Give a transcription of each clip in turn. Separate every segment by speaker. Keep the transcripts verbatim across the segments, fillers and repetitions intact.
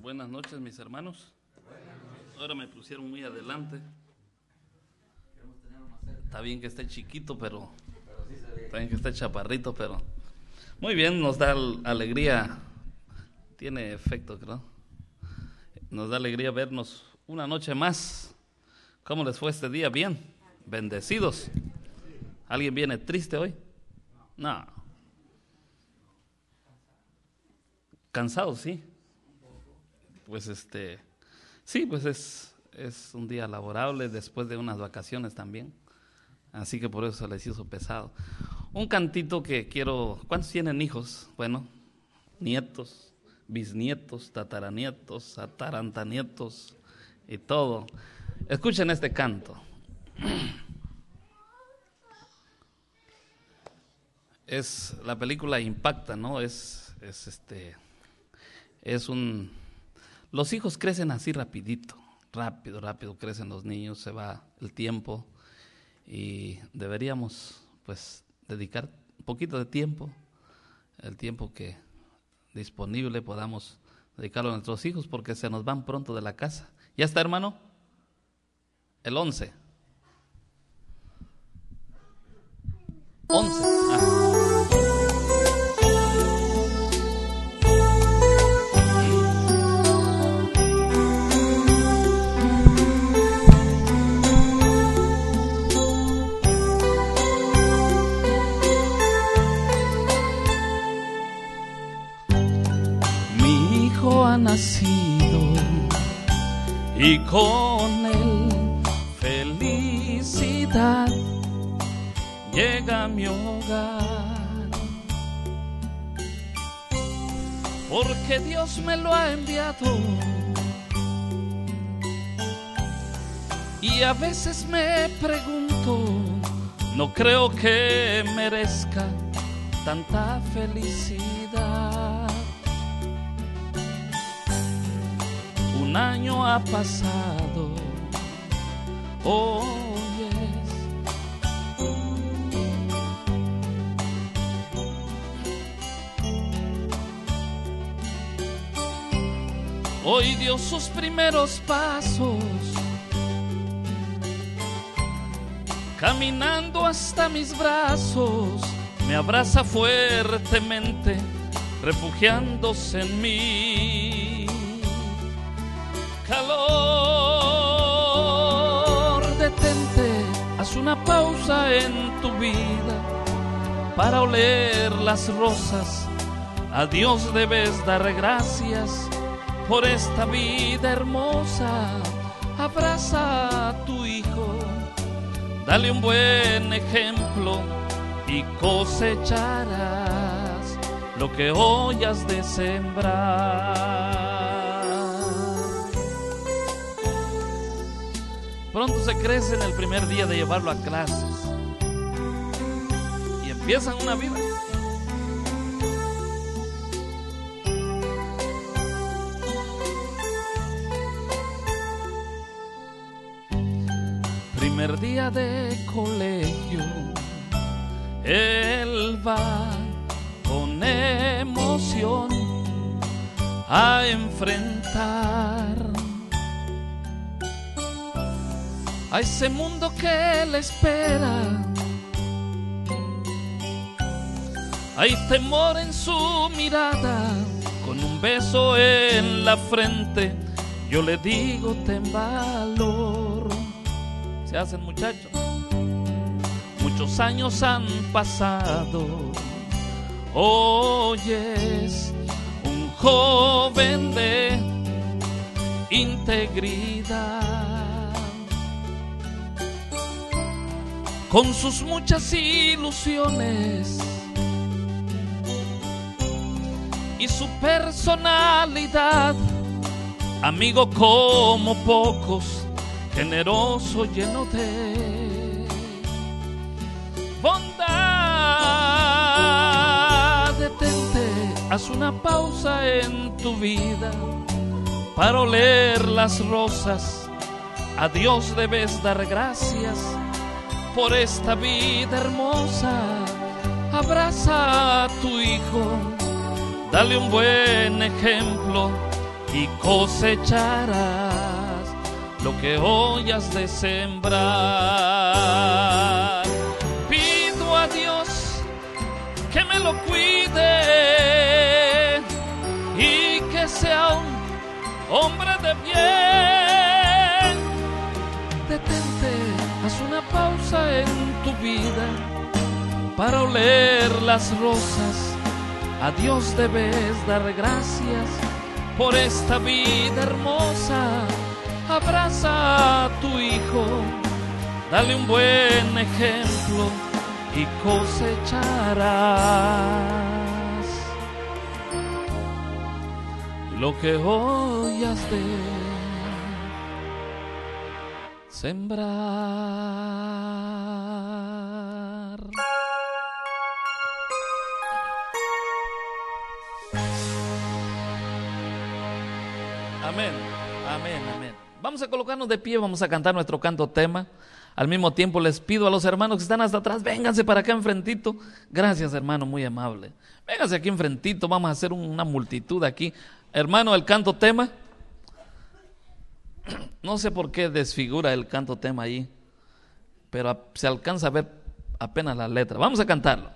Speaker 1: Buenas noches, mis hermanos. Ahora me pusieron muy adelante. Está bien que esté chiquito, pero está bien que esté chaparrito, pero muy bien, nos da alegría. Tiene efecto, creo. Nos da alegría vernos una noche más. ¿Cómo les fue este día? Bien, bendecidos. ¿Alguien viene triste hoy? No. Cansado, sí. Pues este, sí, pues es, es un día laborable después de unas vacaciones también. Así que por eso se les hizo pesado. Un cantito que quiero, ¿cuántos tienen hijos? Bueno, nietos, bisnietos, tataranietos, atarantanietos y todo. Escuchen este canto. Es, la película impacta, ¿no? Es, es este, es un, los hijos crecen así rapidito, rápido, rápido crecen los niños, se va el tiempo y deberíamos, pues, dedicar un poquito de tiempo, el tiempo que disponible podamos dedicarlo a nuestros hijos porque se nos van pronto de la casa. ¿Ya está, hermano? El once. Once. Ah. Mi hijo ha nacido y con él felicidad llega a mi hogar, porque Dios me lo ha enviado. Y a veces me pregunto, no creo que merezca tanta felicidad. Un año ha pasado, oh yes. Hoy dio sus primeros pasos, caminando hasta mis brazos, me abraza fuertemente, refugiándose en mí. Calor, detente, haz una pausa en tu vida para oler las rosas. A Dios debes dar gracias por esta vida hermosa. Abraza a tu hijo, dale un buen ejemplo y cosecharás lo que hoy has de sembrar. Pronto se crece en el primer día de llevarlo a clases y empiezan una vida. Primer día de colegio, él va con emoción a enfrentar a ese mundo que le espera. Hay temor en su mirada, con un beso en la frente, yo le digo ten valor. Se hacen muchachos, muchos años han pasado, hoy es un joven de integridad, con sus muchas ilusiones y su personalidad, amigo como pocos, generoso, lleno de bondad. Detente, haz una pausa en tu vida para oler las rosas. A Dios debes dar gracias por esta vida hermosa. Abraza a tu hijo, dale un buen ejemplo y cosecharás lo que hoy has de sembrar. Pido a Dios que me lo cuide y que sea un hombre de bien. Detente, haz una pausa en tu vida para oler las rosas. A Dios debes dar gracias por esta vida hermosa. Abraza a tu hijo, dale un buen ejemplo y cosecharás lo que hoy has de sembrar. Amén, amén, amén. Vamos a colocarnos de pie, vamos a cantar nuestro canto tema. Al mismo tiempo les pido a los hermanos que están hasta atrás, vénganse para acá enfrentito. Gracias, hermano, muy amable. Vénganse aquí enfrentito, vamos a hacer una multitud aquí. Hermano, el canto tema. No sé por qué desfigura el canto tema ahí, pero se alcanza a ver apenas la letra. Vamos a cantarlo.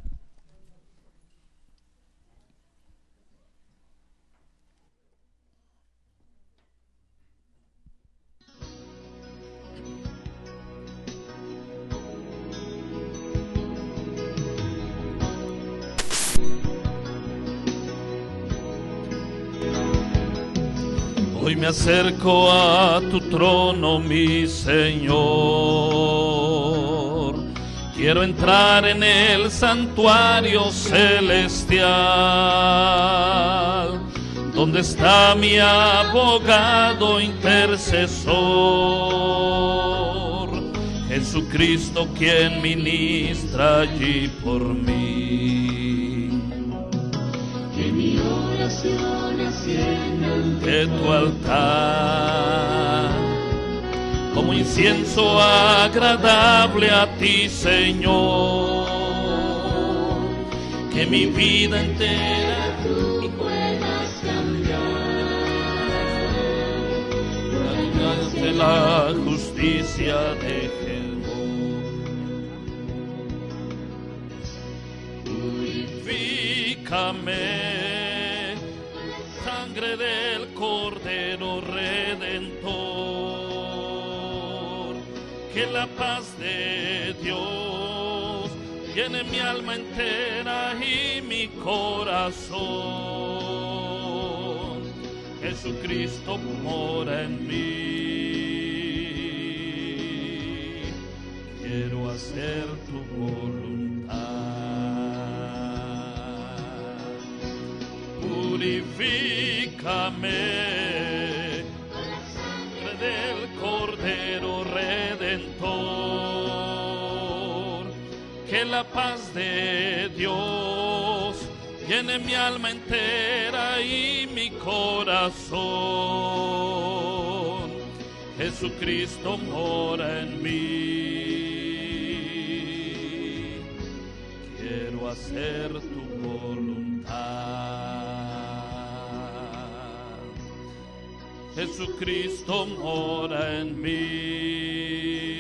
Speaker 1: Hoy me acerco a tu trono, mi Señor. Quiero entrar en el santuario celestial, donde está mi abogado intercesor, Jesucristo, quien ministra allí por mí. Que mi oración ascienda ante tu altar, como incienso agradable a ti, Señor. Que mi vida entera tú puedas cambiar, ante la justicia de Jesús. Purifícame, sangre del Cordero Redentor. Que la paz de Dios llene mi alma entera y mi corazón. Jesucristo mora en mí. Quiero hacer tu voluntad. Purifícame con la sangre del Cordero Redentor. Que la paz de Dios llene mi alma entera y mi corazón. Jesucristo mora en mí. Quiero hacer tu voluntad. Jesucristo mora en mí.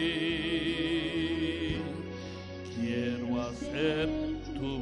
Speaker 1: Quiero hacer tu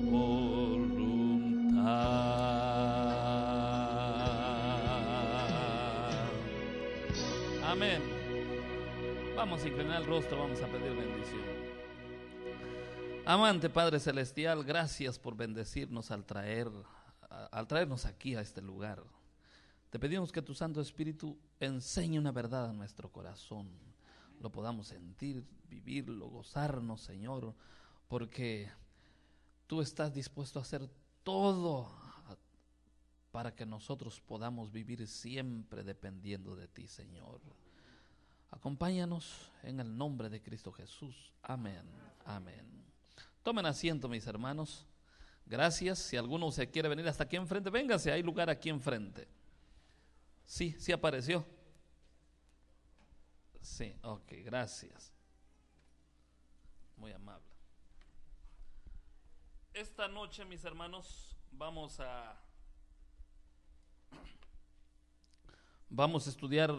Speaker 1: voluntad. Amén. Vamos a inclinar el rostro, vamos a pedir bendición. Amante Padre Celestial, gracias por bendecirnos al traer, al traernos aquí a este lugar. Te pedimos que tu Santo Espíritu enseñe una verdad a nuestro corazón, lo podamos sentir, vivirlo, gozarnos, Señor, porque tú estás dispuesto a hacer todo para que nosotros podamos vivir siempre dependiendo de ti, Señor. Acompáñanos en el nombre de Cristo Jesús. Amén, amén. Tomen asiento, mis hermanos. Gracias. Si alguno se quiere venir hasta aquí enfrente, véngase, hay lugar aquí enfrente. Sí, sí apareció. Sí, ok, gracias. Muy amable. Esta noche, mis hermanos, vamos a Vamos a estudiar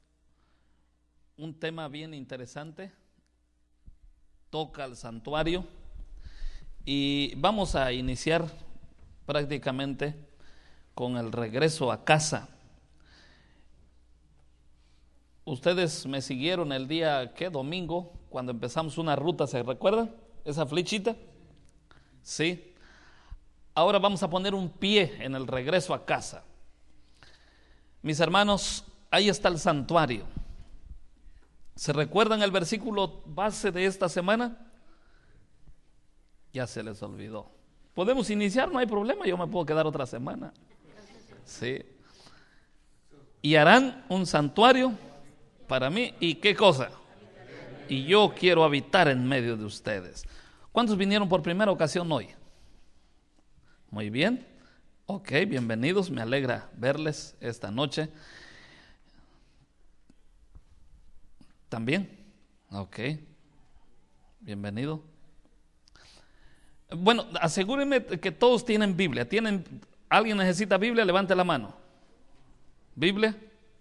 Speaker 1: un tema bien interesante, toca al santuario, y vamos a iniciar prácticamente con el regreso a casa. Ustedes me siguieron el día, ¿qué? Domingo, cuando empezamos una ruta, ¿se recuerdan? Esa flechita, sí. Ahora vamos a poner un pie en el regreso a casa. Mis hermanos, ahí está el santuario. ¿Se recuerdan el versículo base de esta semana? Ya se les olvidó. Podemos iniciar, no hay problema, yo me puedo quedar otra semana. Sí. Y harán un santuario para mí, ¿y qué cosa? Y yo quiero habitar en medio de ustedes. ¿Cuántos vinieron por primera ocasión hoy? Muy bien. Ok, bienvenidos, me alegra verles esta noche. ¿También? Ok, bienvenido. Bueno, asegúrenme que todos tienen Biblia. ¿Tienen, ¿Alguien necesita Biblia? Levante la mano. ¿Biblia?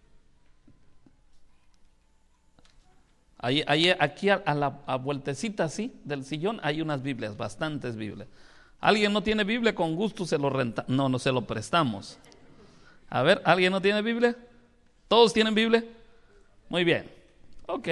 Speaker 1: Ahí, ahí, aquí a, a la a vueltecita así del sillón hay unas Biblias, bastantes Biblias. ¿Alguien no tiene Biblia? Con gusto se lo renta. No, no se lo prestamos. A ver, ¿alguien no tiene Biblia? ¿Todos tienen Biblia? Muy bien. Ok.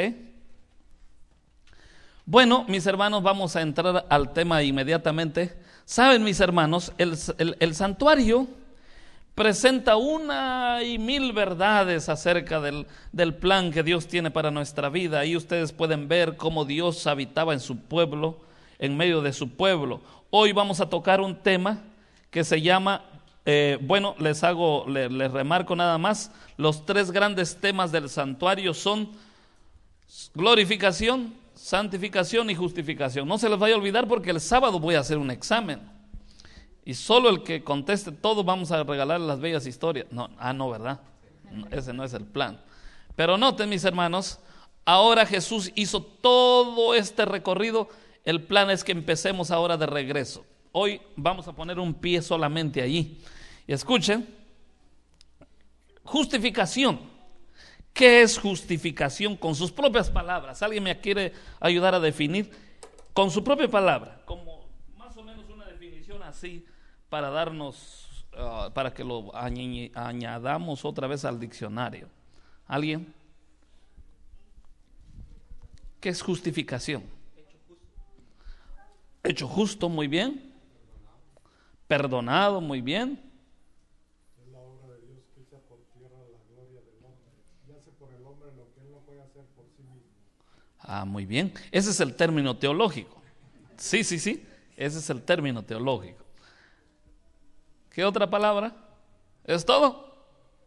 Speaker 1: Bueno, mis hermanos, vamos a entrar al tema inmediatamente. Saben, mis hermanos, el, el, el santuario presenta una y mil verdades acerca del, del plan que Dios tiene para nuestra vida. Ahí ustedes pueden ver cómo Dios habitaba en su pueblo, en medio de su pueblo. Hoy vamos a tocar un tema que se llama, eh, bueno, les hago, les, les remarco nada más, los tres grandes temas del santuario son glorificación, santificación y justificación. No se les vaya a olvidar porque el sábado voy a hacer un examen y solo el que conteste todo vamos a regalar las bellas historias. No, ah, no, ¿verdad? No, ese no es el plan. Pero noten, mis hermanos, ahora Jesús hizo todo este recorrido. El plan es que empecemos ahora de regreso. Hoy vamos a poner un pie solamente allí. Y escuchen, justificación. ¿Qué es justificación? Con sus propias palabras. ¿Alguien me quiere ayudar a definir? Con su propia palabra, como más o menos una definición así para darnos, uh, para que lo añ- añadamos otra vez al diccionario. ¿Alguien? ¿Qué es justificación? Hecho justo, muy bien. Perdonado, muy bien.
Speaker 2: Es la obra de Dios que echa por tierra la gloria del hombre y hace por el hombre lo que él no puede hacer por sí mismo.
Speaker 1: Ah, muy bien. Ese es el término teológico. Sí, sí, sí. Ese es el término teológico. ¿Qué otra palabra? ¿Es todo?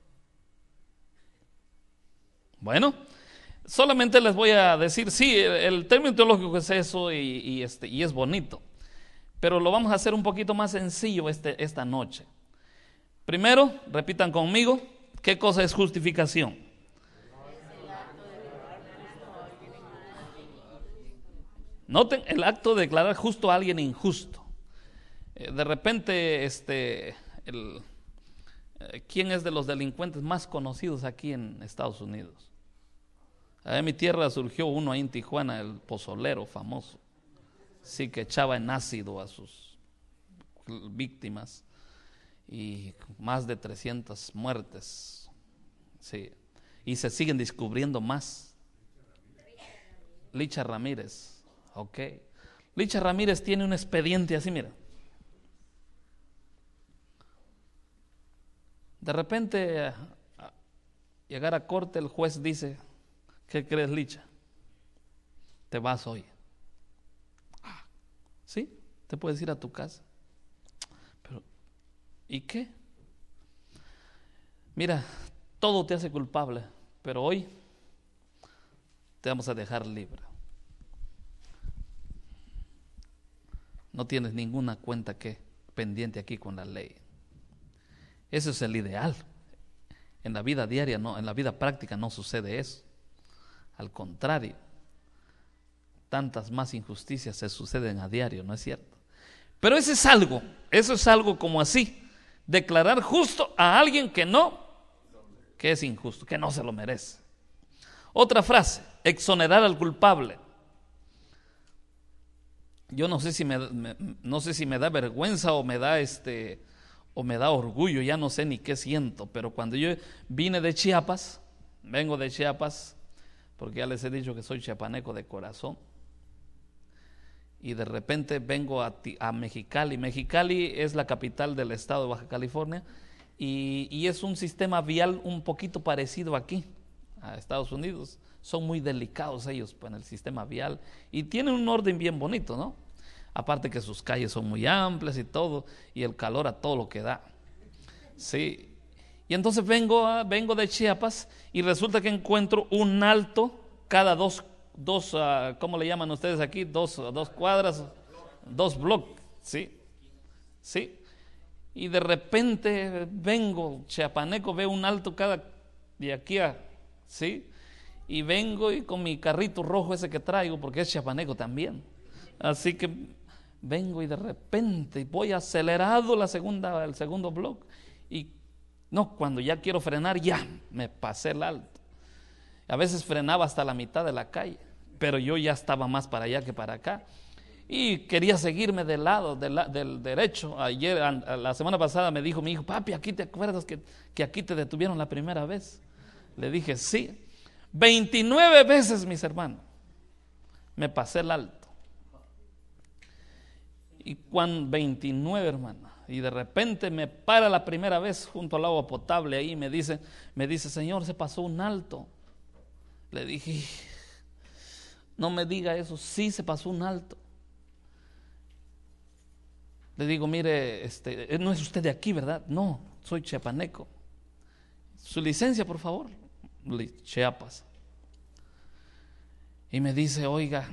Speaker 1: Bueno, solamente les voy a decir, sí, el, el término teológico es eso y, y, este, y es bonito, pero lo vamos a hacer un poquito más sencillo este, esta noche. Primero, repitan conmigo, ¿qué cosa es justificación? Noten el acto de declarar justo a alguien injusto. Eh, de repente, este, el, eh, ¿quién es de los delincuentes más conocidos aquí en Estados Unidos? En mi tierra surgió uno ahí en Tijuana, el pozolero famoso. Sí, que echaba en ácido a sus víctimas y más de trescientas muertes. Sí, y se siguen descubriendo más. Licha Ramírez, ok. Licha Ramírez tiene un expediente así, mira. De repente, a, a llegar a corte, el juez dice: ¿qué crees, Licha? Te vas hoy. Ah, ¿sí? Te puedes ir a tu casa. Pero, ¿y qué? Mira, todo te hace culpable, pero hoy te vamos a dejar libre. No tienes ninguna cuenta que pendiente aquí con la ley. Ese es el ideal. En la vida diaria, no, en la vida práctica no sucede eso. Al contrario, tantas más injusticias se suceden a diario, ¿no es cierto? Pero eso es algo, eso es algo como así, declarar justo a alguien que no que es injusto, que no se lo merece. Otra frase, exonerar al culpable. Yo no sé si me, me no sé si me da vergüenza o me da este o me da orgullo, ya no sé ni qué siento, pero cuando yo vine de Chiapas, vengo de Chiapas, porque ya les he dicho que soy chiapaneco de corazón, y de repente vengo a, a Mexicali. Mexicali es la capital del estado de Baja California, y, y es un sistema vial un poquito parecido aquí, a Estados Unidos. Son muy delicados ellos en el sistema vial, y tienen un orden bien bonito, ¿no? Aparte que sus calles son muy amplias y todo, y el calor a todo lo que da. Sí. Y entonces vengo, a, vengo de Chiapas, y resulta que encuentro un alto cada dos, dos uh, ¿cómo le llaman ustedes aquí? Dos, dos cuadras, dos bloques, ¿sí? Sí. Y de repente vengo, chiapaneco, veo un alto cada de aquí a, ¿sí? Y vengo y con mi carrito rojo ese que traigo, porque es chiapaneco también. Así que vengo y de repente voy acelerado la segunda, el segundo bloque, y no, cuando ya quiero frenar, ya me pasé el alto. A veces frenaba hasta la mitad de la calle, pero yo ya estaba más para allá que para acá, y quería seguirme del lado, del, del derecho. Ayer, la semana pasada me dijo mi hijo: papi, ¿aquí te acuerdas que, que aquí te detuvieron la primera vez? Le dije: sí. veintinueve veces, mis hermanos, me pasé el alto. Y cuando veintinueve, hermano, y de repente me para la primera vez junto al agua potable ahí, me dice, me dice: señor, se pasó un alto. Le dije: no me diga eso. Sí, se pasó un alto. Le digo: mire, este, no es usted de aquí, ¿verdad? No, soy chiapaneco. Su licencia, por favor. Chiapas. Y me dice: oiga,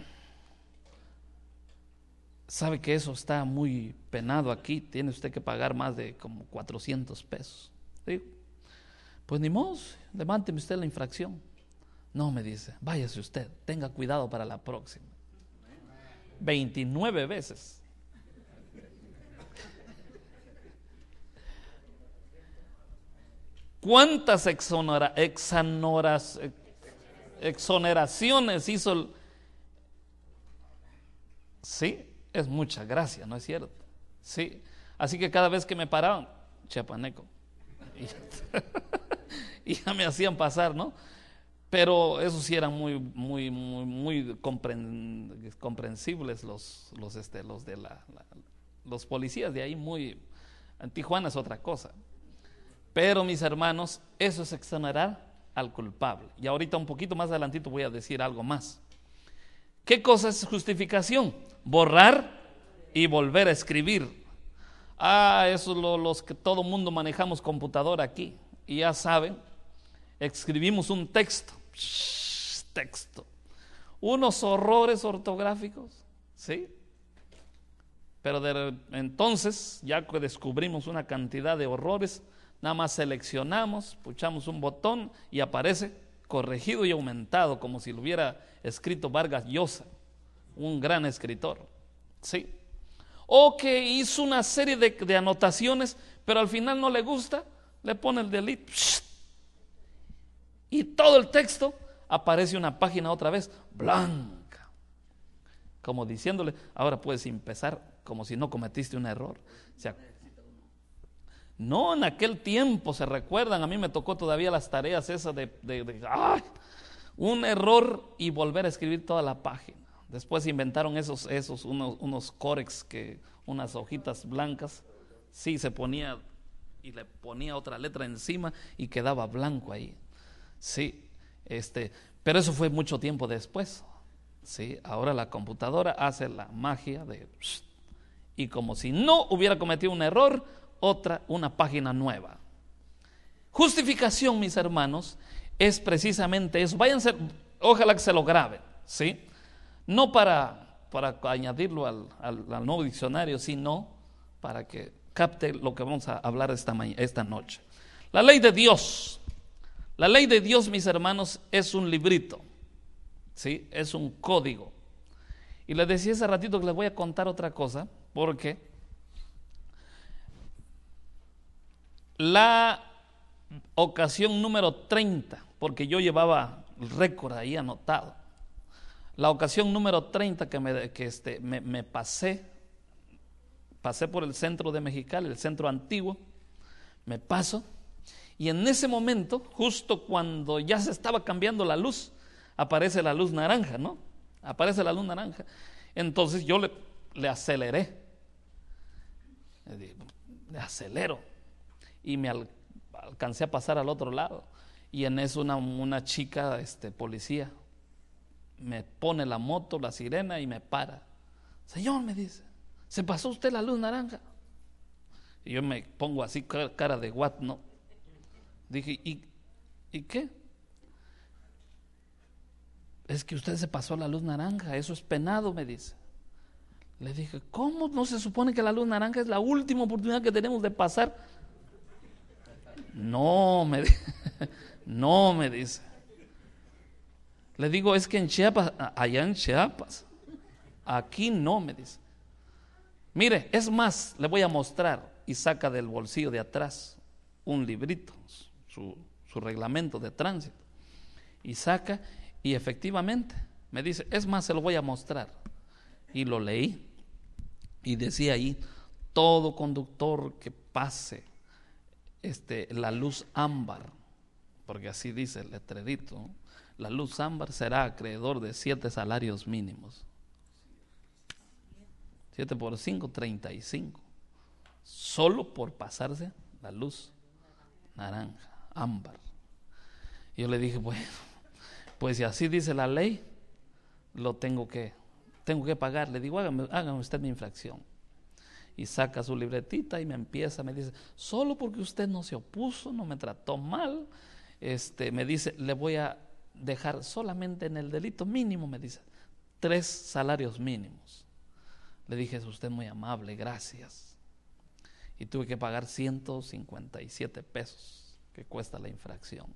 Speaker 1: sabe que eso está muy penado aquí, tiene usted que pagar más de como cuatrocientos pesos. Digo: pues ni modo, levánteme usted la infracción. No, me dice, váyase usted, tenga cuidado para la próxima. veintinueve veces. ¿Cuántas exonera, exonoras, exoneraciones hizo el... Sí, es mucha gracia, ¿no es cierto? Sí, así que cada vez que me paraban, chiapaneco, y ya me hacían pasar, ¿no? Pero esos sí eran muy, muy, muy, muy compren, comprensibles los, los, este, los de la, la, los policías de ahí. Muy, en Tijuana es otra cosa. Pero, mis hermanos, eso es exonerar al culpable. Y ahorita un poquito más adelantito voy a decir algo más. ¿Qué cosa es justificación? Borrar y volver a escribir. Ah, eso es lo, los que todo mundo manejamos computadora aquí. Y ya saben, escribimos un texto. Shh, texto. Unos horrores ortográficos, ¿sí? Pero de, entonces, ya que descubrimos una cantidad de horrores, nada más seleccionamos, puchamos un botón y aparece corregido y aumentado, como si lo hubiera escrito Vargas Llosa, un gran escritor, ¿sí? O que hizo una serie de, de anotaciones, pero al final no le gusta, le pone el delete, y todo el texto aparece una página otra vez blanca, como diciéndole: ahora puedes empezar como si no cometiste un error. O sea, no, en aquel tiempo, se recuerdan, a mí me tocó todavía las tareas esas de, de, de ¡ay! Un error y volver a escribir toda la página. Después inventaron esos, esos unos, unos córex, que unas hojitas blancas, sí, se ponía y le ponía otra letra encima y quedaba blanco ahí. Sí, este, pero eso fue mucho tiempo después. Sí, ahora la computadora hace la magia de y como si no hubiera cometido un error, otra, una página nueva. Justificación, mis hermanos, es precisamente eso. Váyanse, ojalá que se lo graben, ¿sí? No para, para añadirlo al, al, al nuevo diccionario, sino para que capte lo que vamos a hablar esta, esta noche. La ley de Dios. La ley de Dios, mis hermanos, es un librito, ¿sí? Es un código. Y les decía hace ratito que les voy a contar otra cosa, porque la ocasión número treinta, porque yo llevaba el récord ahí anotado. La ocasión número treinta que, me, que este, me, me pasé, pasé por el centro de Mexicali, el centro antiguo, me paso, y en ese momento, justo cuando ya se estaba cambiando la luz, aparece la luz naranja, ¿no? Aparece la luz naranja. Entonces yo le, le aceleré, le, digo, le acelero, y me al, alcancé a pasar al otro lado, y en eso una, una chica este, policía me pone la moto, la sirena y me para. Señor, me dice, ¿se pasó usted la luz naranja? Y yo me pongo así cara de what, no. Dije, ¿y, ¿y qué? Es que usted se pasó la luz naranja, eso es penado, me dice. Le dije, ¿cómo no se supone que la luz naranja es la última oportunidad que tenemos de pasar? No, me dice, no, me dice. Le digo, es que en Chiapas, allá en Chiapas, aquí no, me dice. Mire, es más, le voy a mostrar, y saca del bolsillo de atrás un librito, su, su reglamento de tránsito, y saca, y efectivamente me dice, es más, se lo voy a mostrar. Y lo leí, y decía ahí, todo conductor que pase este, la luz ámbar, porque así dice el letrerito, ¿no? La luz ámbar será acreedor de siete salarios mínimos. siete por cinco, treinta y cinco. Solo por pasarse la luz naranja, ámbar. Y yo le dije, bueno, pues si así dice la ley, lo tengo que, tengo que pagar. Le digo, hágame, hágame usted mi infracción. Y saca su libretita y me empieza, me dice, solo porque usted no se opuso, no me trató mal, este, me dice, le voy a dejar solamente en el delito mínimo, me dice, tres salarios mínimos. Le dije, es usted muy amable, gracias. Y tuve que pagar ciento cincuenta y siete pesos que cuesta la infracción.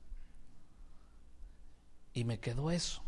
Speaker 1: Y me quedó eso.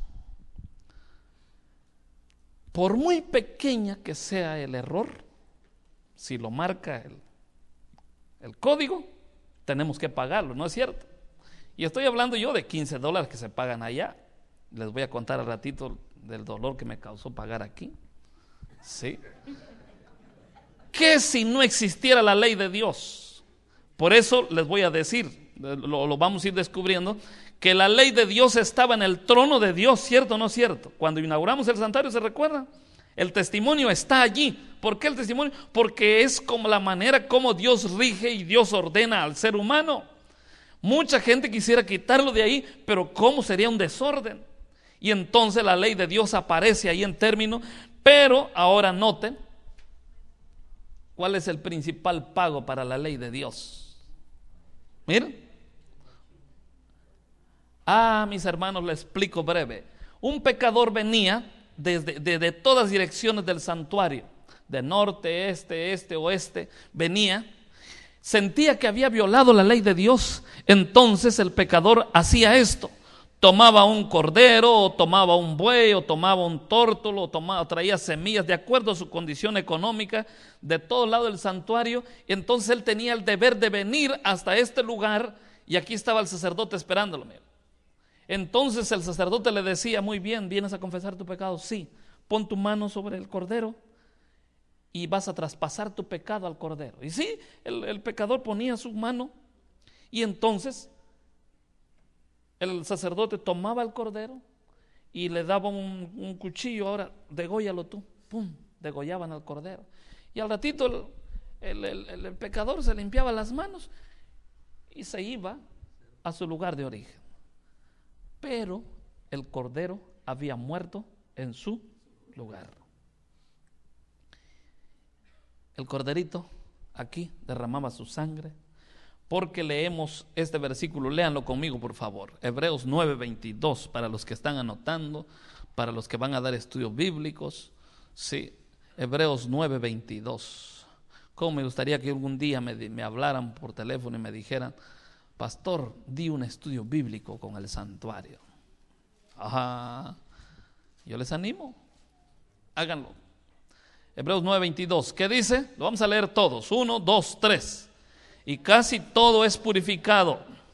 Speaker 1: Por muy pequeña que sea el error, si lo marca el, el código, tenemos que pagarlo, ¿no es cierto? Y estoy hablando yo de quince dólares que se pagan allá. Les voy a contar al ratito del dolor que me causó pagar aquí. ¿Sí? ¿Qué si no existiera la ley de Dios? Por eso les voy a decir, lo, lo vamos a ir descubriendo, que la ley de Dios estaba en el trono de Dios, ¿cierto o no cierto? Cuando inauguramos el santuario, ¿se recuerdan? El testimonio está allí. ¿Por qué el testimonio? Porque es como la manera como Dios rige y Dios ordena al ser humano. Mucha gente quisiera quitarlo de ahí, pero ¿cómo sería un desorden? Y entonces la ley de Dios aparece ahí en término, pero ahora noten, ¿cuál es el principal pago para la ley de Dios? Miren. Ah, mis hermanos, les explico breve. Un pecador venía desde, desde todas direcciones del santuario, de norte, este, este, oeste, venía. Sentía que había violado la ley de Dios, entonces el pecador hacía esto, tomaba un cordero, o tomaba un buey, o tomaba un tórtolo, o tomaba, traía semillas de acuerdo a su condición económica de todo lado del santuario. Entonces él tenía el deber de venir hasta este lugar, y aquí estaba el sacerdote esperándolo. Mira. Entonces el sacerdote le decía, muy bien, ¿vienes a confesar tu pecado? Sí, pon tu mano sobre el cordero y vas a traspasar tu pecado al cordero. Y sí, el, el pecador ponía su mano, y entonces el sacerdote tomaba el cordero y le daba un, un cuchillo, ahora dególlalo tú, pum, degollaban al cordero. Y al ratito el, el, el, el pecador se limpiaba las manos y se iba a su lugar de origen. Pero el cordero había muerto en su lugar. El corderito aquí derramaba su sangre, porque leemos este versículo, léanlo conmigo por favor, Hebreos nueve veintidós, para los que están anotando, para los que van a dar estudios bíblicos, sí, Hebreos nueve veintidós. Cómo me gustaría que algún día me, me hablaran por teléfono y me dijeran, pastor, di un estudio bíblico con el santuario. Ajá, yo les animo, háganlo. Hebreos nueve veintidós, ¿qué dice? Lo vamos a leer todos, uno, dos, tres. Y casi todo es purificado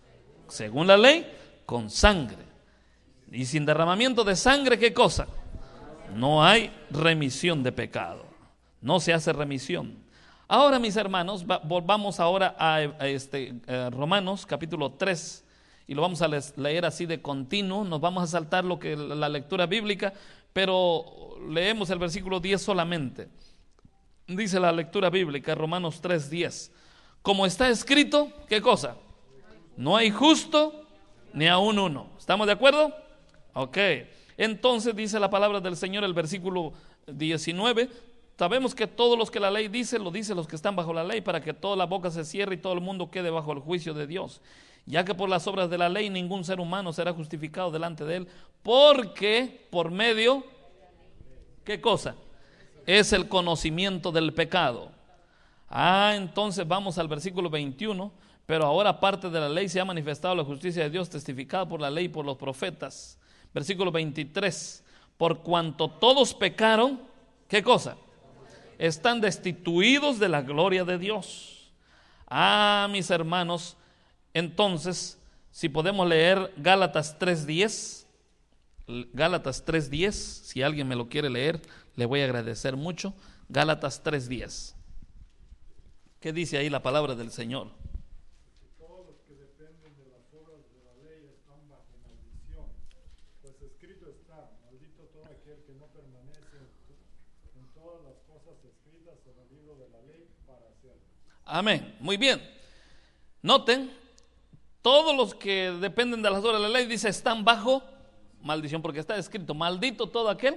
Speaker 1: Según la ley, con sangre. Y sin derramamiento de sangre, ¿qué cosa? No hay remisión de pecado. No se hace remisión. Ahora, mis hermanos, va, volvamos ahora a, a este a Romanos capítulo tres, y lo vamos a leer así de continuo. Nos vamos a saltar lo que la lectura bíblica, pero leemos el versículo diez solamente. Dice la lectura bíblica, Romanos tres, diez. Como está escrito, ¿qué cosa? No hay justo ni aun uno. ¿Estamos de acuerdo? Ok. Entonces dice la palabra del Señor, el versículo diecinueve. Sabemos que todos los que la ley dice, lo dicen los que están bajo la ley, para que toda la boca se cierre y todo el mundo quede bajo el juicio de Dios. Ya que por las obras de la ley ningún ser humano será justificado delante de él, porque por medio, ¿qué cosa? Es el conocimiento del pecado. Ah, entonces vamos al versículo veintiuno. Pero ahora aparte de la ley se ha manifestado la justicia de Dios, testificada por la ley y por los profetas. Versículo veintitrés. Por cuanto todos pecaron, ¿qué cosa? Están destituidos de la gloria de Dios. Ah, mis hermanos, entonces, si podemos leer Gálatas tres diez, Gálatas tres diez, si alguien me lo quiere leer, le voy a agradecer mucho. Gálatas tres diez. ¿Qué dice ahí la palabra del Señor?
Speaker 2: Todos los que dependen de las obras de la ley están bajo maldición. Pues escrito está, maldito todo aquel que no permanece en todas las cosas escritas en el libro de la ley para hacerlo.
Speaker 1: Amén. Muy bien. Noten, todos los que dependen de las obras de la ley, dice, están bajo maldición, porque está escrito, maldito todo aquel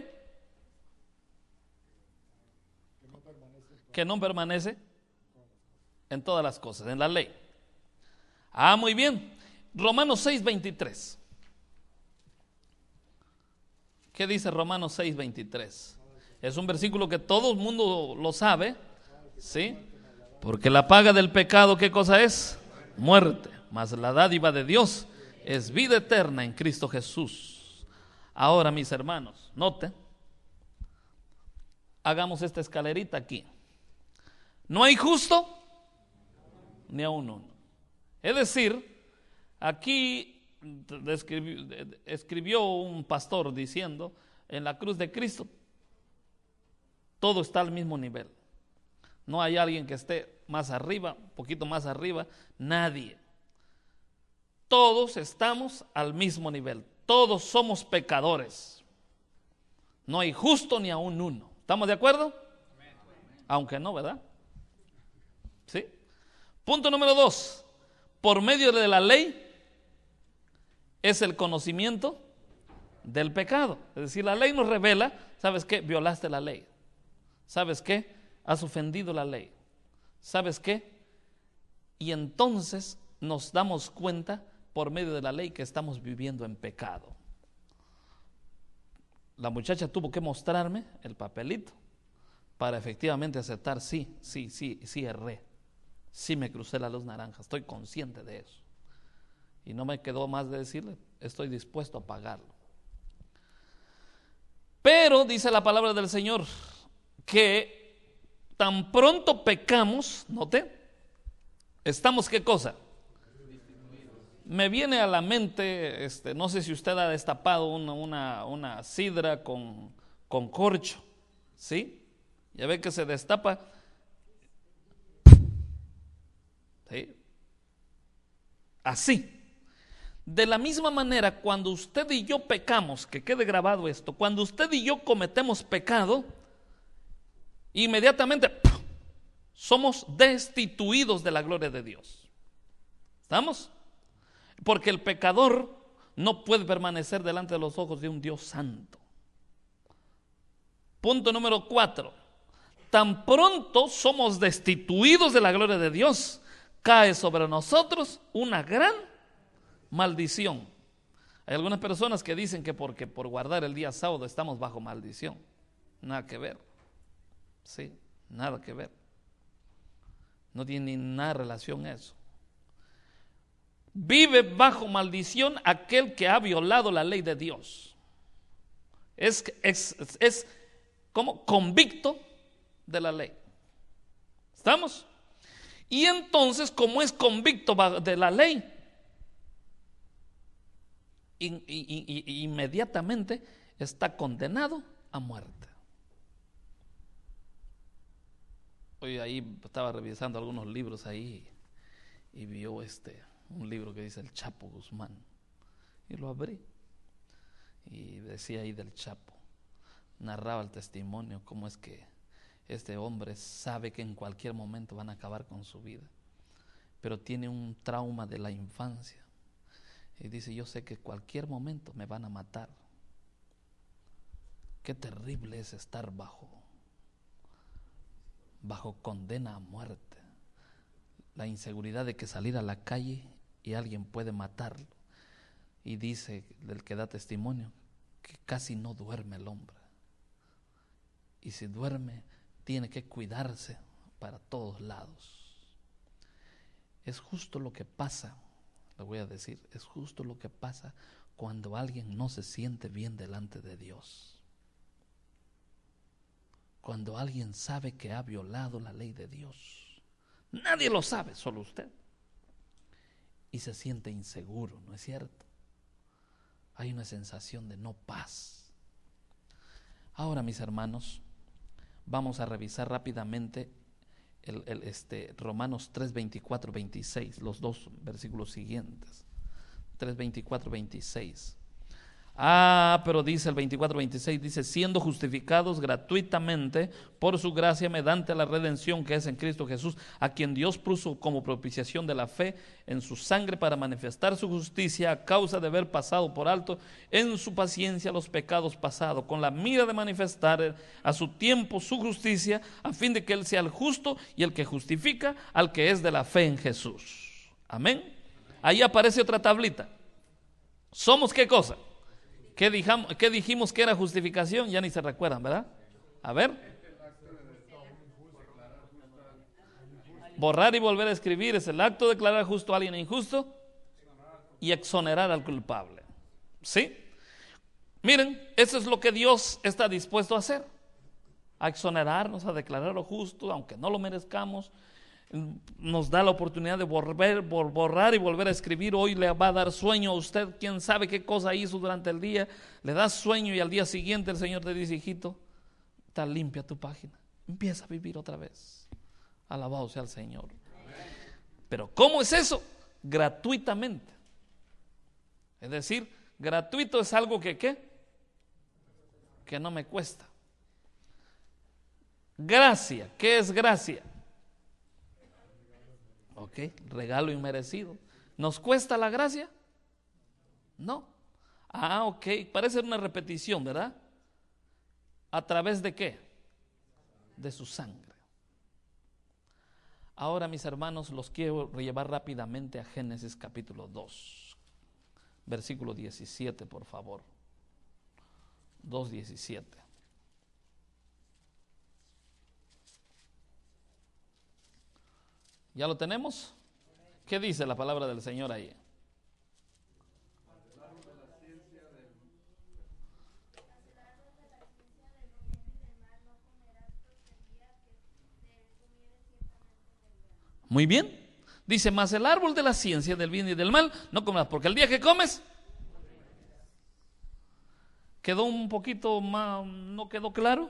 Speaker 2: Que no permanece en
Speaker 1: que no permanece en todas las cosas, en la ley. Ah, muy bien. Romanos seis veintitrés. ¿Qué dice Romanos seis veintitrés? Es un versículo que todo el mundo lo sabe, ¿sí? Porque la paga del pecado, ¿qué cosa es? Muerte. Mas la dádiva de Dios es vida eterna en Cristo Jesús. Ahora, mis hermanos, noten, hagamos esta escalerita aquí. No hay justo ni aun uno. Es decir, aquí escribió, escribió un pastor diciendo, en la cruz de Cristo todo está al mismo nivel. No hay alguien que esté más arriba, un poquito más arriba, nadie. Todos estamos al mismo nivel. Todos somos pecadores. No hay justo ni aun uno. ¿Estamos de acuerdo? Aunque no, ¿verdad? ¿Sí? Punto número dos. Por medio de la ley es el conocimiento del pecado. Es decir, la ley nos revela, ¿sabes qué? Violaste la ley. ¿Sabes qué? Has ofendido la ley. ¿Sabes qué? Y entonces nos damos cuenta por medio de la ley que estamos viviendo en pecado. La muchacha tuvo que mostrarme el papelito para efectivamente aceptar, sí, sí, sí, sí erré. Sí me crucé la luz naranja, estoy consciente de eso. Y no me quedó más de decirle, estoy dispuesto a pagarlo. Pero dice la palabra del Señor que tan pronto pecamos, note, estamos ¿qué cosa? Me viene a la mente, este, no sé si usted ha destapado una, una, una sidra con, con corcho, ¿sí? Ya ve que se destapa. ¿Sí? Así. De la misma manera, cuando usted y yo pecamos, que quede grabado esto, cuando usted y yo cometemos pecado, inmediatamente ¡pum!, somos destituidos de la gloria de Dios. ¿Estamos? Porque el pecador no puede permanecer delante de los ojos de un Dios santo. Punto número cuatro. Tan pronto somos destituidos de la gloria de Dios, cae sobre nosotros una gran maldición. Hay algunas personas que dicen que porque por guardar el día sábado estamos bajo maldición. Nada que ver. Sí, nada que ver. No tiene ni nada relación eso. Vive bajo maldición aquel que ha violado la ley de Dios. Es, es, es, es como convicto de la ley. ¿Estamos? Y entonces, como es convicto de la ley, in, in, in, inmediatamente está condenado a muerte. Hoy ahí estaba revisando algunos libros ahí y vio este un libro que dice El Chapo Guzmán, y lo abrí y decía ahí del Chapo, narraba el testimonio, cómo es que este hombre sabe que en cualquier momento van a acabar con su vida, pero tiene un trauma de la infancia y dice: yo sé que cualquier momento me van a matar. Qué terrible es estar bajo bajo condena a muerte, la inseguridad de que salir a la calle y alguien puede matarlo. Y dice el que da testimonio que casi no duerme el hombre, y si duerme tiene que cuidarse para todos lados. Es justo lo que pasa, le voy a decir, es justo lo que pasa cuando alguien no se siente bien delante de Dios. Cuando alguien sabe que ha violado la ley de Dios, nadie lo sabe, solo usted, y se siente inseguro, ¿no es cierto? Hay una sensación de no paz. Ahora, mis hermanos, vamos a revisar rápidamente el, el, este, Romanos tres, veinticuatro, veintiséis, los dos versículos siguientes. tres, veinticuatro, veintiséis. Ah, pero dice el veinticuatro veintiséis, dice: siendo justificados gratuitamente por su gracia mediante la redención que es en Cristo Jesús, a quien Dios puso como propiciación de la fe en su sangre para manifestar su justicia a causa de haber pasado por alto en su paciencia los pecados pasados, con la mira de manifestar a su tiempo su justicia, a fin de que Él sea el justo y el que justifica al que es de la fe en Jesús. Amén. Ahí aparece otra tablita. ¿Somos qué cosa? ¿Qué, dijamos, ¿Qué dijimos que era justificación? Ya ni se recuerdan, ¿verdad? A ver. Borrar y volver a escribir es el acto de declarar justo a alguien injusto y exonerar al culpable. ¿Sí? Miren, eso es lo que Dios está dispuesto a hacer: a exonerarnos, a declararlo justo, aunque no lo merezcamos. Nos da la oportunidad de volver, borrar y volver a escribir. Hoy le va a dar sueño a usted, quién sabe qué cosa hizo durante el día, le da sueño y al día siguiente el Señor te dice: hijito, está limpia tu página, empieza a vivir otra vez. Alabado sea el Señor. Pero ¿cómo es eso? Gratuitamente. Es decir, gratuito es algo que ¿qué? Que no me cuesta. Gracia, ¿qué es gracia? Ok, regalo inmerecido. ¿Nos cuesta la gracia? No. Ah, ok, parece una repetición, ¿verdad? ¿A través de qué? De su sangre. Ahora, mis hermanos, los quiero llevar rápidamente a Génesis capítulo dos, versículo diecisiete, por favor. dos diecisiete. ¿Ya lo tenemos? ¿Qué dice la palabra del Señor ahí? Muy bien. Dice: mas el árbol de la ciencia del bien y del mal no comerás, porque el día que comes, quedó un poquito más, ¿no quedó claro?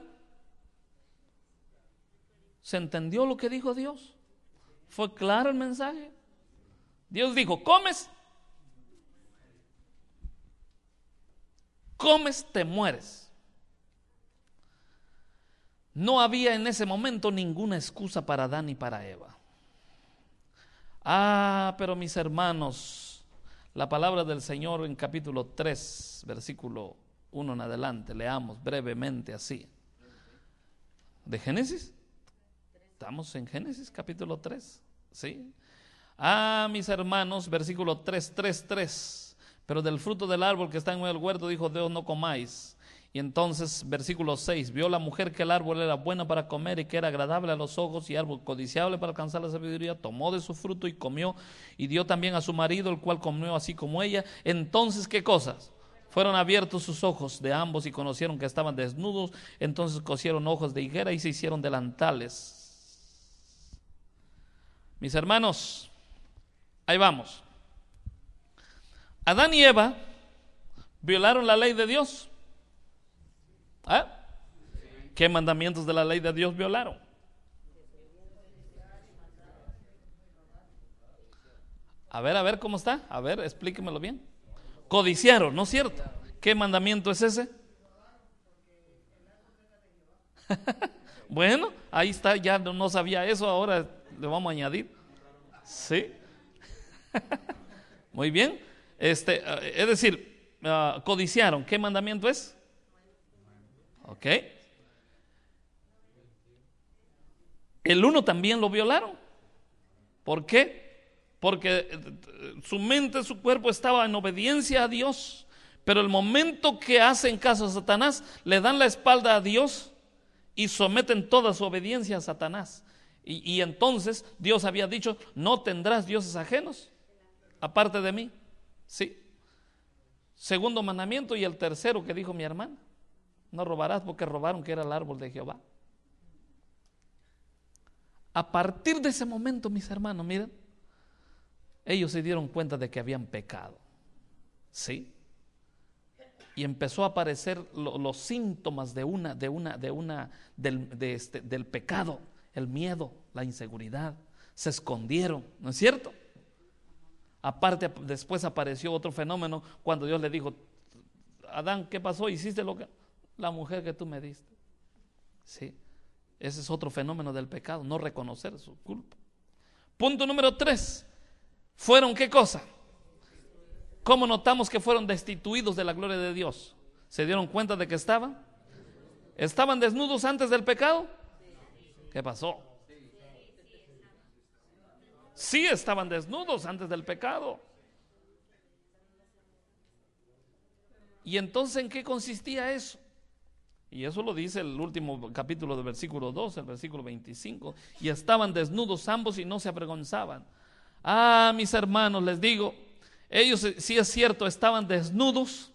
Speaker 1: ¿Se entendió lo que dijo Dios? ¿Fue claro el mensaje? Dios dijo: comes, comes, te mueres. No había en ese momento ninguna excusa para Adán y para Eva. Ah, pero mis hermanos, la palabra del Señor en capítulo tres, versículo uno en adelante, leamos brevemente así. ¿De Génesis? Estamos en Génesis capítulo tres, ¿sí? Ah, mis hermanos, versículo tres, tres, tres. Pero del fruto del árbol que está en medio del huerto dijo Dios: no comáis. Y entonces, versículo seis, vio la mujer que el árbol era bueno para comer y que era agradable a los ojos y árbol codiciable para alcanzar la sabiduría, tomó de su fruto y comió, y dio también a su marido, el cual comió así como ella. Entonces, ¿qué cosas? Fueron abiertos sus ojos de ambos y conocieron que estaban desnudos. Entonces cosieron hojas de higuera y se hicieron delantales. Mis hermanos, ahí vamos. Adán y Eva ¿Violaron la ley de Dios? ¿Ah? ¿Qué mandamientos de la ley de Dios violaron? A ver, a ver cómo está. A ver, explíquemelo bien. Codiciaron, ¿no es cierto? ¿Qué mandamiento es ese? Bueno, ahí está, ya no, no sabía eso, ahora le vamos a añadir. Sí. Muy bien. Este, es decir, uh, codiciaron. ¿Qué mandamiento es? Ok. El uno también lo violaron. ¿Por qué? Porque su mente, su cuerpo estaba en obediencia a Dios, pero el momento que hacen caso a Satanás, le dan la espalda a Dios y someten toda su obediencia a Satanás. Y, y entonces Dios había dicho: no tendrás dioses ajenos aparte de mí. Sí. Segundo mandamiento. Y el tercero que dijo mi hermana: no robarás, porque robaron que era el árbol de Jehová. A partir de ese momento, mis hermanos, miren, ellos se dieron cuenta de que habían pecado. Sí. Y empezó a aparecer lo, los síntomas de una, de una, de una, del, de este, del pecado, el miedo, la inseguridad. Se escondieron, ¿no es cierto? Aparte, después apareció otro fenómeno cuando Dios le dijo: Adán, ¿qué pasó? ¿Hiciste lo que? La mujer que tú me diste. Sí. Ese es otro fenómeno del pecado, no reconocer su culpa. Punto número tres. ¿Fueron qué cosa? ¿Cómo notamos que fueron destituidos de la gloria de Dios? ¿Se dieron cuenta de que estaban? ¿Estaban desnudos antes del pecado? ¿Qué pasó? Sí, estaban desnudos antes del pecado. ¿Y entonces en qué consistía eso? Y eso lo dice el último capítulo del versículo dos, el versículo veinticinco. Y estaban desnudos ambos y no se avergonzaban. Ah, mis hermanos, les digo, ellos, sí es cierto, estaban desnudos,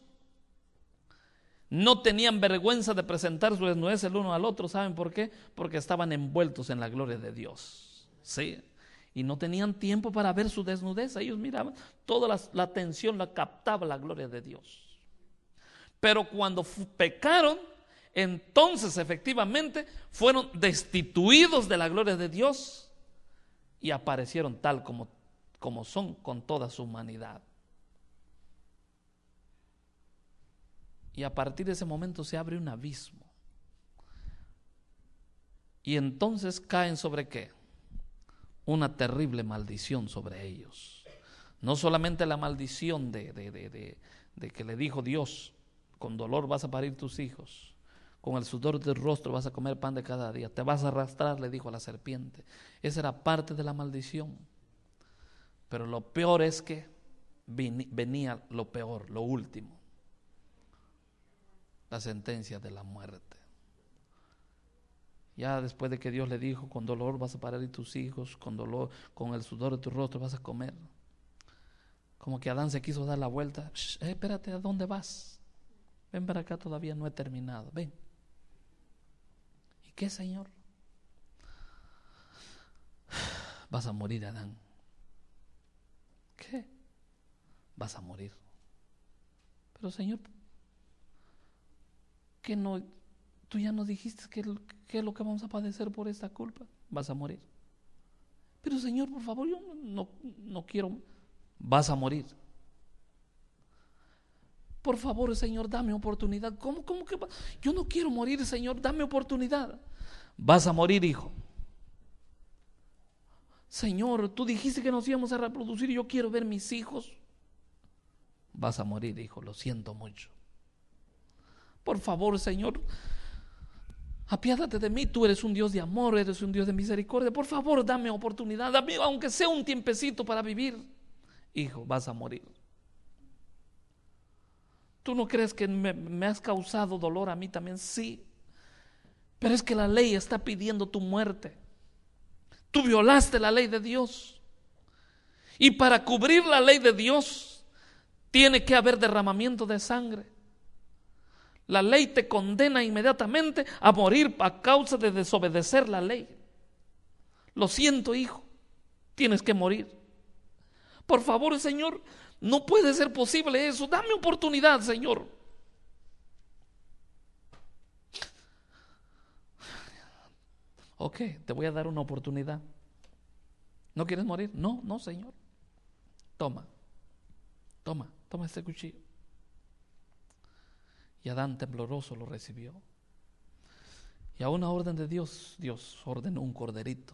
Speaker 1: no tenían vergüenza de presentar su desnudez el uno al otro. ¿Saben por qué? Porque estaban envueltos en la gloria de Dios. Sí. Y no tenían tiempo para ver su desnudez. Ellos miraban, toda la, la atención la captaba la gloria de Dios. Pero cuando pecaron, entonces efectivamente fueron destituidos de la gloria de Dios y aparecieron tal como, como son, con toda su humanidad. Y a partir de ese momento se abre un abismo. Y entonces caen sobre ¿qué? Una terrible maldición sobre ellos. No solamente la maldición de, de, de, de, de que le dijo Dios: con dolor vas a parir tus hijos, con el sudor del rostro vas a comer pan de cada día, te vas a arrastrar, le dijo a la serpiente. Esa era parte de la maldición. Pero lo peor es que venía lo peor, lo último: la sentencia de la muerte. Ya después de que Dios le dijo: con dolor vas a parir tus hijos, con dolor, con el sudor de tu rostro vas a comer. Como que Adán se quiso dar la vuelta. Shh, eh, espérate, ¿a dónde vas? Ven para acá, todavía no he terminado. Ven. ¿Y qué, Señor? Vas a morir, Adán. ¿Qué? Vas a morir. Pero, Señor, ¿qué no? Tú ya nos dijiste que, que es lo que vamos a padecer por esta culpa. Vas a morir. Pero, Señor, por favor, yo no, no quiero. Vas a morir. Por favor, Señor, dame oportunidad. ¿Cómo, cómo que va? Yo no quiero morir, Señor, dame oportunidad. Vas a morir, hijo. Señor, tú dijiste que nos íbamos a reproducir y yo quiero ver mis hijos. Vas a morir, hijo, lo siento mucho. Por favor, Señor, apiádate de mí. Tú eres un Dios de amor, eres un Dios de misericordia. Por favor, dame oportunidad, dame, aunque sea un tiempecito para vivir. Hijo, vas a morir. ¿Tú no crees que me, me has causado dolor a mí también? Sí, pero es que la ley está pidiendo tu muerte. Tú violaste la ley de Dios, y para cubrir la ley de Dios tiene que haber derramamiento de sangre. La ley te condena inmediatamente a morir a causa de desobedecer la ley. Lo siento, hijo, tienes que morir. Por favor, Señor, No puede ser posible eso. Dame oportunidad, Señor. Ok, te voy a dar una oportunidad. ¿No quieres morir? No, no, Señor. Toma, toma, toma este cuchillo. Y Adán tembloroso lo recibió. Y a una orden de Dios, Dios ordenó un corderito.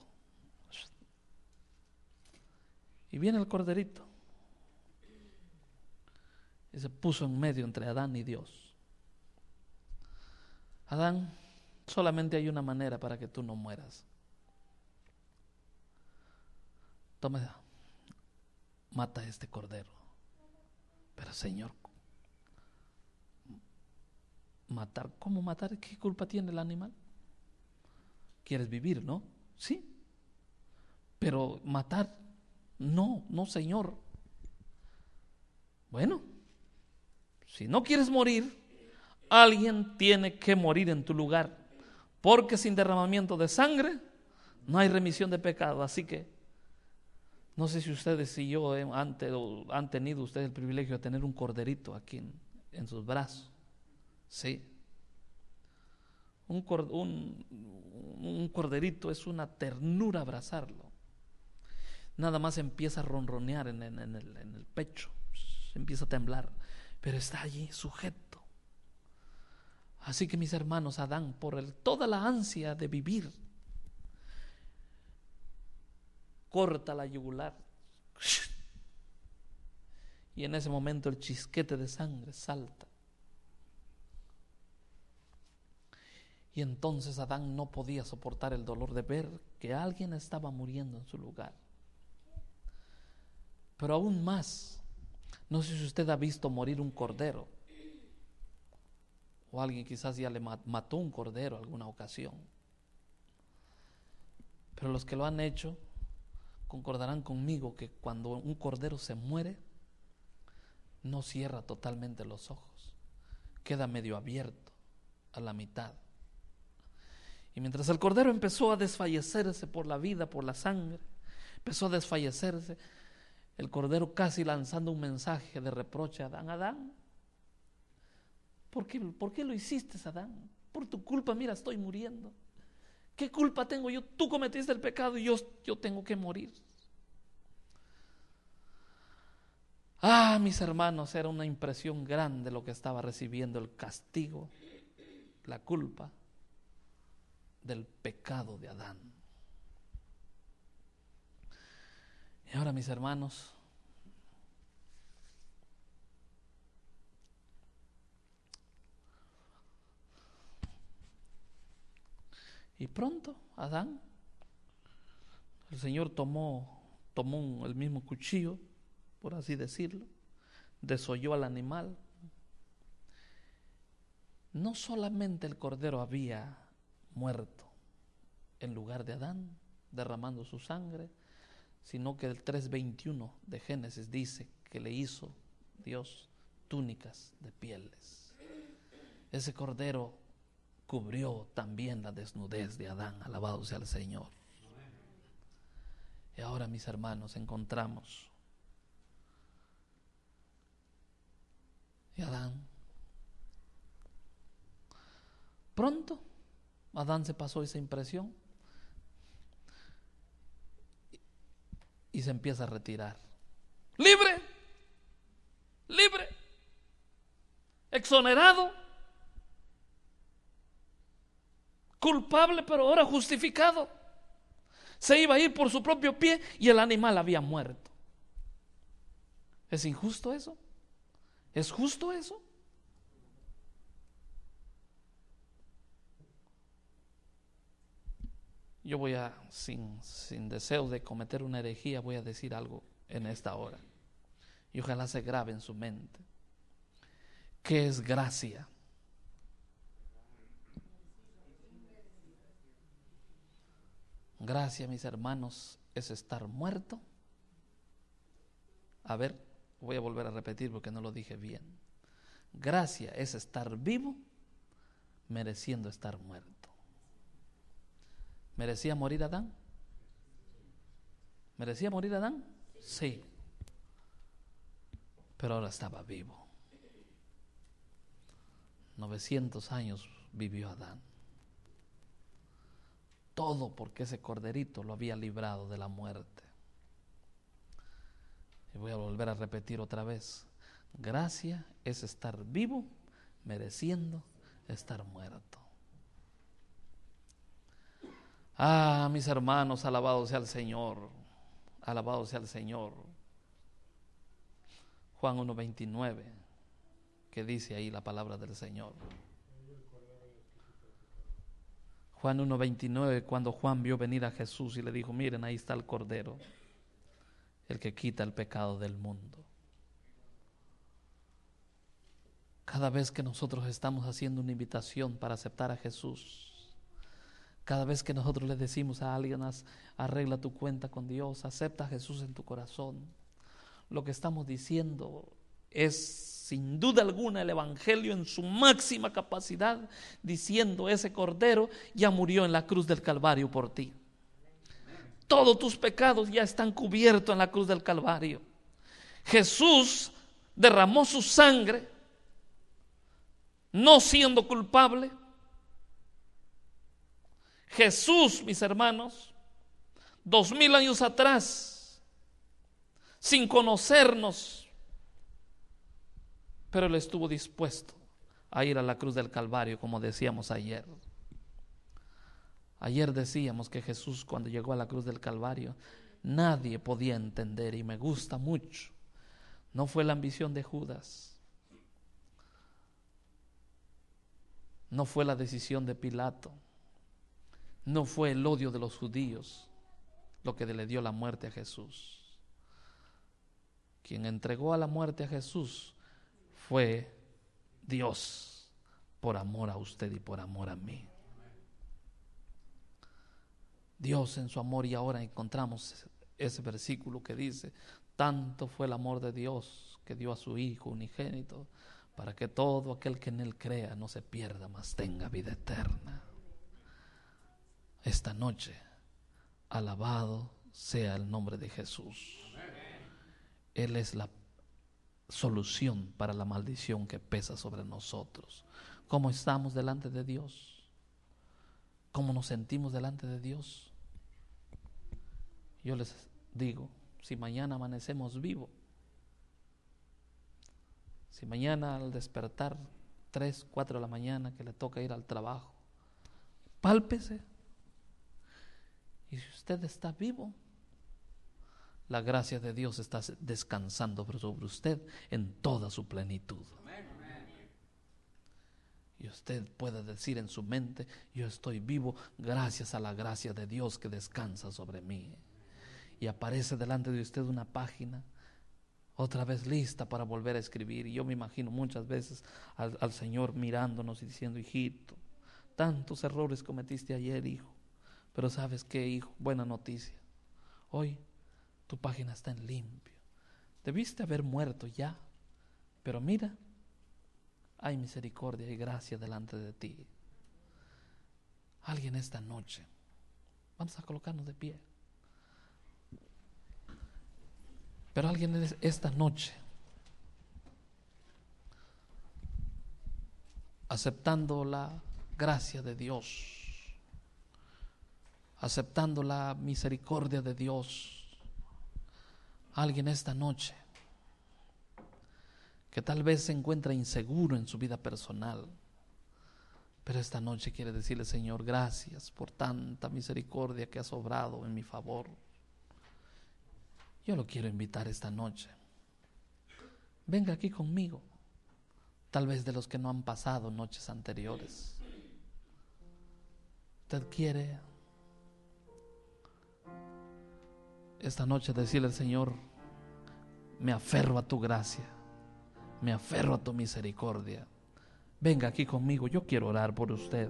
Speaker 1: Y viene el corderito y se puso en medio entre Adán y Dios. Adán, solamente hay una manera para que tú no mueras. Toma, mata a este cordero. Pero Señor, matar, ¿cómo matar? ¿Qué culpa tiene el animal? ¿Quieres vivir, no? Sí. Pero matar, no, no, Señor. Bueno, si no quieres morir, alguien tiene que morir en tu lugar, porque sin derramamiento de sangre no hay remisión de pecado. Así que no sé si ustedes y yo eh, han, te, han tenido ustedes el privilegio de tener un corderito aquí en, en sus brazos. Sí. Un, un, un corderito es una ternura abrazarlo. Nada más empieza a ronronear en, en, en, el, en el pecho, empieza a temblar, pero está allí sujeto. Así que mis hermanos, Adán, por el, toda la ansia de vivir, corta la yugular. Y en ese momento el chisquete de sangre salta. Y entonces Adán no podía soportar el dolor de ver que alguien estaba muriendo en su lugar. Pero aún más, no sé si usted ha visto morir un cordero, o alguien quizás ya le mató un cordero alguna ocasión. Pero los que lo han hecho concordarán conmigo que cuando un cordero se muere, no cierra totalmente los ojos, queda medio abierto a la mitad. Y mientras el cordero empezó a desfallecerse por la vida, por la sangre, empezó a desfallecerse, el cordero casi lanzando un mensaje de reproche a Adán. Adán, ¿por qué, ¿por qué lo hiciste, Adán? Por tu culpa, mira, estoy muriendo. ¿Qué culpa tengo yo? Tú cometiste el pecado y yo, yo tengo que morir. Ah, mis hermanos, era una impresión grande lo que estaba recibiendo, el castigo, la culpa del pecado de Adán. Y ahora, mis hermanos, y pronto Adán, el Señor tomó, tomó un, el mismo cuchillo, por así decirlo, desolló al animal. No solamente el cordero había muerto en lugar de Adán, derramando su sangre, sino que el tres veintiuno de Génesis dice que le hizo Dios túnicas de pieles. Ese cordero cubrió también la desnudez de Adán, alabado sea el Señor. Y ahora, mis hermanos, encontramos y Adán, pronto Adán se pasó esa impresión y se empieza a retirar. Libre, libre, exonerado, culpable, pero ahora justificado. Se iba a ir por su propio pie y el animal había muerto. ¿Es injusto eso? ¿Es justo eso? Yo voy a, sin, sin deseo de cometer una herejía, voy a decir algo en esta hora. Y ojalá se grabe en su mente. ¿Qué es gracia? Gracia, mis hermanos, es estar muerto. A ver, voy a volver a repetir porque no lo dije bien. Gracia es estar vivo, mereciendo estar muerto. ¿Merecía morir Adán? ¿Merecía morir Adán? Sí. pero ahora estaba vivo. novecientos años vivió Adán. Todo porque ese corderito lo había librado de la muerte. Y voy a volver a repetir otra vez. Gracia es estar vivo, mereciendo estar muerto. Ah, mis hermanos, alabado sea el Señor. Alabado sea el Señor. Juan uno veintinueve, que dice ahí la palabra del Señor. Juan uno veintinueve, cuando Juan vio venir a Jesús y le dijo, miren, ahí está el Cordero, el que quita el pecado del mundo. Cada vez que nosotros estamos haciendo una invitación para aceptar a Jesús, cada vez que nosotros le decimos a alguien, arregla tu cuenta con Dios, acepta a Jesús en tu corazón, lo que estamos diciendo es sin duda alguna el Evangelio en su máxima capacidad, diciendo ese Cordero ya murió en la cruz del Calvario por ti. Todos tus pecados ya están cubiertos en la cruz del Calvario. Jesús derramó su sangre, no siendo culpable. Jesús, mis hermanos, dos mil años atrás, sin conocernos, pero Él estuvo dispuesto a ir a la cruz del Calvario, como decíamos ayer. Ayer decíamos que Jesús, cuando llegó a la cruz del Calvario, nadie podía entender, y me gusta mucho. No fue la ambición de Judas, no fue la decisión de Pilato, no fue el odio de los judíos lo que le dio la muerte a Jesús. Quien entregó a la muerte a Jesús fue Dios, por amor a usted y por amor a mí. Dios en su amor, y ahora encontramos ese versículo que dice, tanto fue el amor de Dios que dio a su Hijo unigénito, para que todo aquel que en Él crea no se pierda, mas tenga vida eterna. Esta noche, alabado sea el nombre de Jesús. Él es la solución para la maldición que pesa sobre nosotros. ¿Cómo estamos delante de Dios? ¿Cómo nos sentimos delante de Dios? Yo les digo, si mañana amanecemos vivos, si mañana al despertar tres, cuatro de la mañana que le toca ir al trabajo, pálpese, y si usted está vivo, la gracia de Dios está descansando sobre usted en toda su plenitud. Y usted puede decir en su mente, yo estoy vivo gracias a la gracia de Dios que descansa sobre mí. Y aparece delante de usted una página otra vez lista para volver a escribir. Y yo me imagino muchas veces al, al Señor mirándonos y diciendo, hijito, tantos errores cometiste ayer, hijo, pero ¿sabes qué, hijo? Buena noticia, hoy tu página está en limpio. Debiste haber muerto ya, pero mira, hay misericordia y gracia delante de ti. Alguien esta noche, vamos a colocarnos de pie, pero alguien esta noche, aceptando la gracia de Dios, aceptando la misericordia de Dios, alguien esta noche que tal vez se encuentra inseguro en su vida personal, pero esta noche quiere decirle, Señor, gracias por tanta misericordia que has obrado en mi favor. Yo lo quiero invitar esta noche. Venga aquí conmigo. Tal vez de los que no han pasado noches anteriores. Usted quiere esta noche decirle al Señor, me aferro a tu gracia, me aferro a tu misericordia. Venga aquí conmigo, yo quiero orar por usted.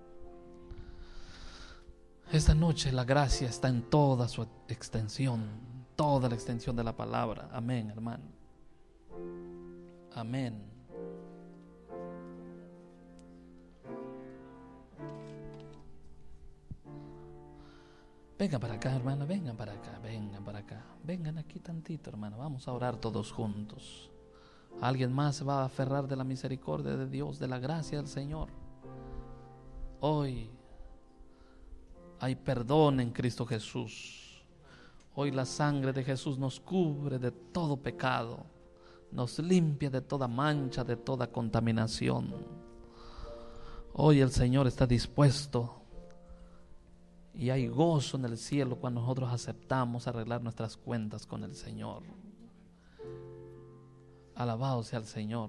Speaker 1: Esta noche la gracia está en toda su extensión, toda la extensión de la palabra. Amén, hermano. Amén. Vengan para acá, hermana, vengan para acá, vengan para acá. Vengan aquí tantito, hermano. Vamos a orar todos juntos. Alguien más se va a aferrar de la misericordia de Dios, de la gracia del Señor. Hoy hay perdón en Cristo Jesús. Hoy la sangre de Jesús nos cubre de todo pecado, nos limpia de toda mancha, de toda contaminación. Hoy el Señor está dispuesto y hay gozo en el cielo cuando nosotros aceptamos arreglar nuestras cuentas con el Señor. Alabado sea el Señor.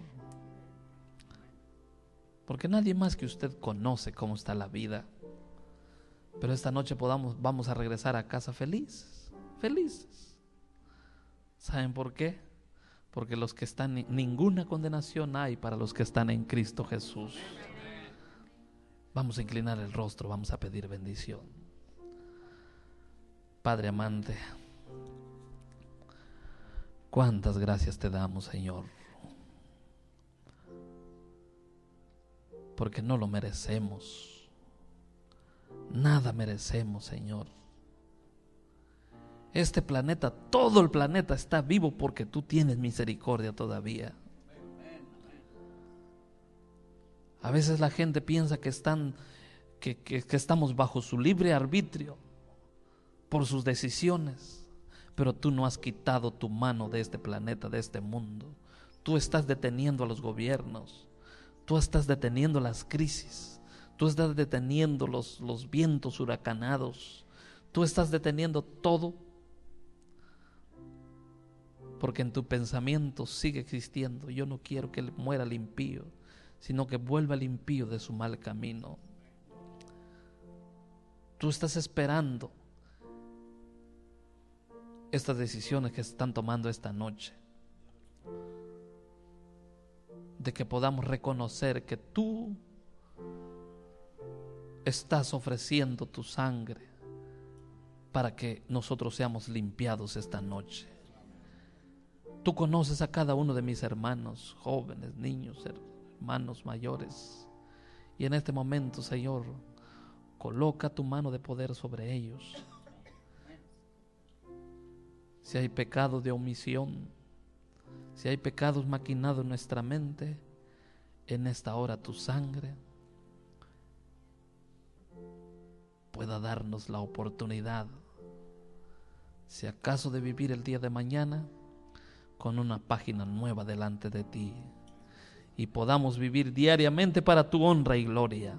Speaker 1: Porque nadie más que usted conoce cómo está la vida. Pero esta noche podamos, vamos a regresar a casa felices, felices. ¿Saben por qué? Porque los que están, ninguna condenación hay para los que están en Cristo Jesús. Vamos a inclinar el rostro, vamos a pedir bendición. Padre amante, cuántas gracias te damos, Señor, porque no lo merecemos. Nada merecemos, Señor. Este planeta, todo el planeta está vivo porque tú tienes misericordia todavía. A veces la gente piensa que están, que, que, que estamos bajo su libre arbitrio por sus decisiones, pero tú no has quitado tu mano de este planeta, de este mundo. Tú estás deteniendo a los gobiernos, tú estás deteniendo las crisis, tú estás deteniendo los, los vientos huracanados, tú estás deteniendo todo, porque en tu pensamiento sigue existiendo: yo no quiero que muera el impío, sino que vuelva el impío de su mal camino. Tú estás esperando estas decisiones que se están tomando esta noche, de que podamos reconocer que tú estás ofreciendo tu sangre para que nosotros seamos limpiados esta noche. Tú conoces a cada uno de mis hermanos, jóvenes, niños, hermanos mayores, y en este momento, Señor, coloca tu mano de poder sobre ellos. Si hay pecado de omisión, si hay pecados maquinados en nuestra mente, en esta hora tu sangre pueda darnos la oportunidad, si acaso, de vivir el día de mañana con una página nueva delante de ti, y podamos vivir diariamente para tu honra y gloria.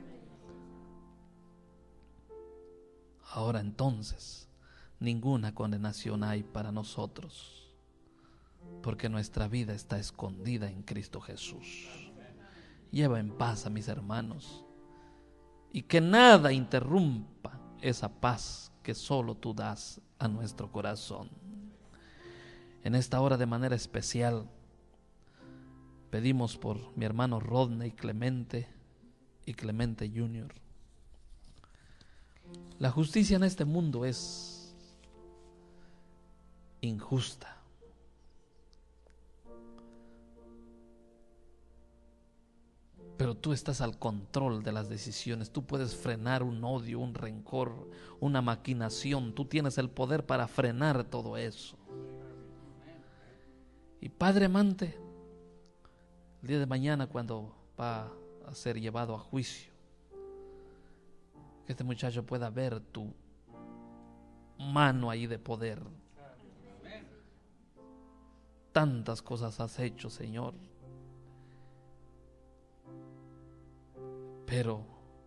Speaker 1: Ahora entonces, ninguna condenación hay para nosotros, porque nuestra vida está escondida en Cristo Jesús. Lleva en paz a mis hermanos, y que nada interrumpa esa paz que solo tú das a nuestro corazón. En esta hora, de manera especial, pedimos por mi hermano Rodney Clemente y Clemente junior La justicia en este mundo es injusta. Pero tú estás al control de las decisiones. Tú puedes frenar un odio, un rencor, una maquinación. Tú tienes el poder para frenar todo eso. Y Padre amante, el día de mañana, cuando va a ser llevado a juicio, que este muchacho pueda ver tu mano ahí de poder. Tantas cosas has hecho, Señor, pero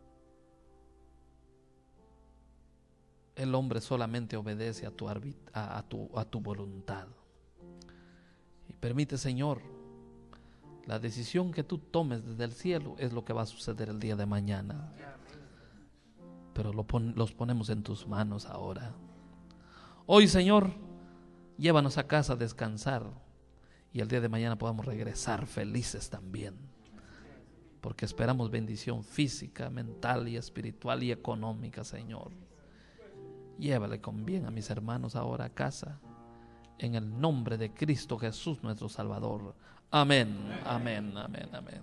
Speaker 1: el hombre solamente obedece a tu, arbit- a, a tu, a tu voluntad. Y permite, Señor, la decisión que tú tomes desde el cielo es lo que va a suceder el día de mañana. Pero lo pon, los ponemos en tus manos ahora. Hoy, Señor, llévanos a casa a descansar, y el día de mañana podamos regresar felices también, porque esperamos bendición física, mental y espiritual y económica, Señor. Llévale con bien a mis hermanos ahora a casa, en el nombre de Cristo Jesús, nuestro Salvador. Amén, amén, amén, amén.